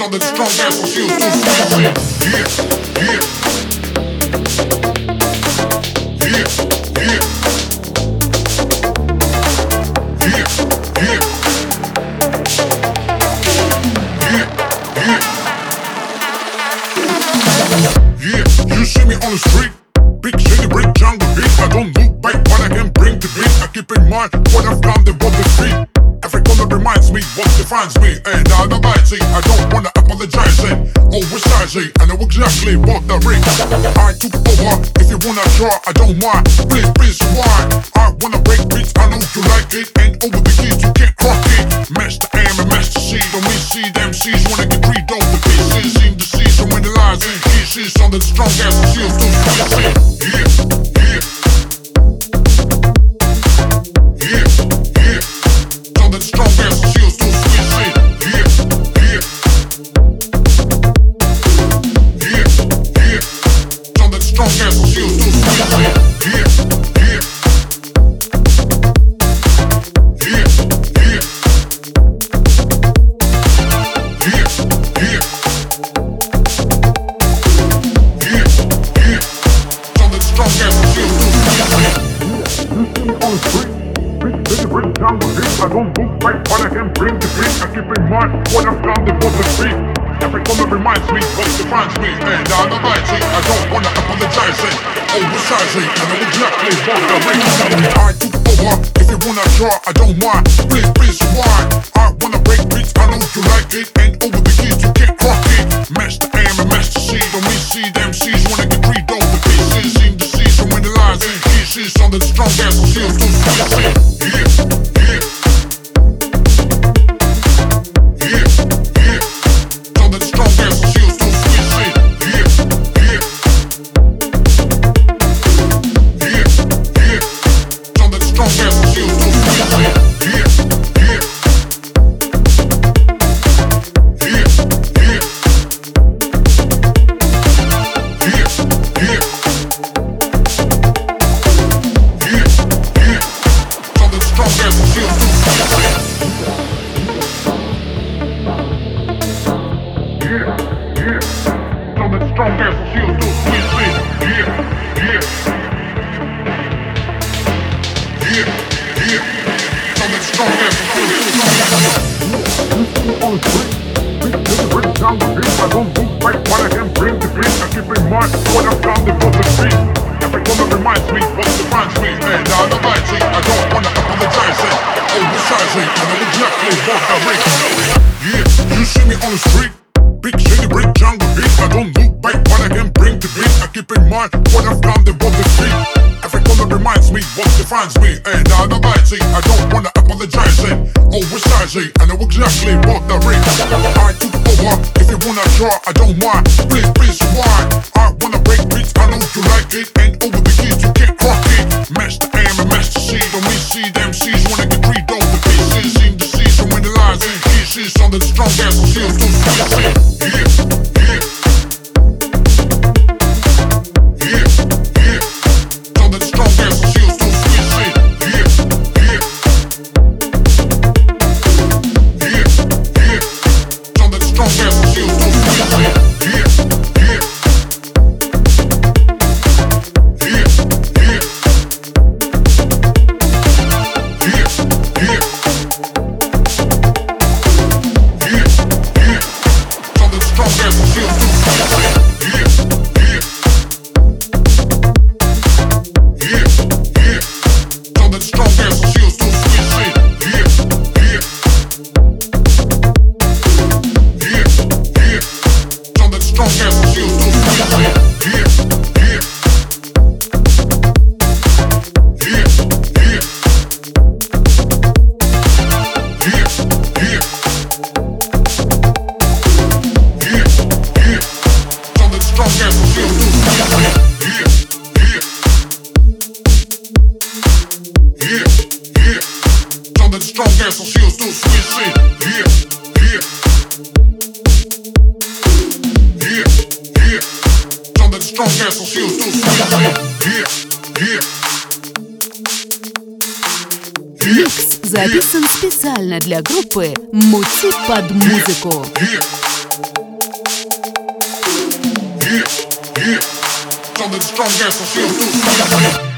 Sounding strong as a shield, so sweet. Yeah, yeah. Yeah, yeah. Yeah, yeah. Yeah, yeah. Yeah, you see me on the street. Big city, brick jungle beat. I don't look back, but I can bring the beat. I keep in mind what I've done, they want the street. Every corner reminds me what defines me. And I don't lie, see, I don't wanna apologize. And always I say, I know exactly what I bring. I took over, if you wanna try, I don't mind. Please, please, why? I wanna break beats, I know you like it. And over the keys, you can't crack it. Master aim and master C. Don't we see them C's when I get read off the pieces. Seem to see so many lies and pieces. Sounding strong as a shield, so sweet. Yeah, yeah. Yeah, yeah. Sounding strong as a shield, so sweet. Yeah, yeah. Yeah, yeah. Sounding strong as a shield, so sweet. Yeah, yeah. Yeah, yeah. Yeah, yeah. Yeah, yeah. Sounding strong as a shield, so sweet. You see me on the street. Big city, brick jungle beat. I don't look back, but I can bring the beat. I keep in mind what I've done, they want the street. Every corner reminds me what defines me. And I don't lie, see, I don't wanna apologize. And always I say, I know exactly what I bring. I took over, if you wanna try, I don't mind. Please, please, why? I wanna break beats, I know you like it. And over the keys, you can't crack it. Master aim and master C. Don't we see them C's when I get read off the pieces. Seem to see so many lies and pieces. Sounding strong as a shield, so sweet. Yeah, yeah. Yeah, yeah. Sounding strong as a shield, so sweet. Yeah, yeah. Yeah, yeah. Sounding strong as a shield, so sweet. Yeah, yeah. Yeah, yeah. Yeah, yeah. Yeah, yeah. Sounding strong as a shield, so sweet. Yeah, yeah. Sounding strong as a shield, so sweet. Yeah, yeah. Yeah, yeah. Sounding strong as a shield, so sweet. On the street, big city, brick jungle beat. I don't look back, but I can bring the beat. I keep in mind what I've done, they want the street. Every corner reminds me what defines me. And I don't lie, see, I don't wanna apologize. And always I say, I know exactly what I bring. Yeah, you see me on the street. Big city, brick jungle beat. I don't look back, but I can bring the beat. I keep in mind what I've done, they want the street. Every corner reminds me what defines me. And I don't lie, see, I don't wanna apologize. And always I say, I know exactly what I bring. I took over, if you wanna try, I don't mind. Please, please, why? I wanna break beats, I know you like it. And over the keys, you can't crack it. Master aim and master C. Don't we see them C's when I get read off the pieces. Seem to see so many lies and pieces. Sounding strong as a shield, so sweet. Yeah, yeah. Yeah, yeah. Sounding strong as a shield, so sweet. Yeah, yeah. Yeah, yeah. Sounding strong as a shield, so sweet. Yeah, yeah. Yeah, yeah. Yeah, yeah. Yeah, yeah. Sounding strong as a shield, so sweet. Yeah, yeah. Yeah, yeah. Sounding strong as a shield, so sweet. Yeah, yeah. Yeah, yeah. Sounding strong as a shield, so sweet. Yeah, yeah. Yeah, yeah. Yeah, yeah. Yeah, yeah. Sounding strong as a shield, so sweet. Yeah, yeah. Yeah, yeah. Sounding strong as a shield, so sweet. Yeah, yeah. Yeah, yeah. Sounding strong as a shield, so sweet. Yeah, yeah. Микс записан специально для группы «Мути под музыку». Yeah. the strong dance, I feel good.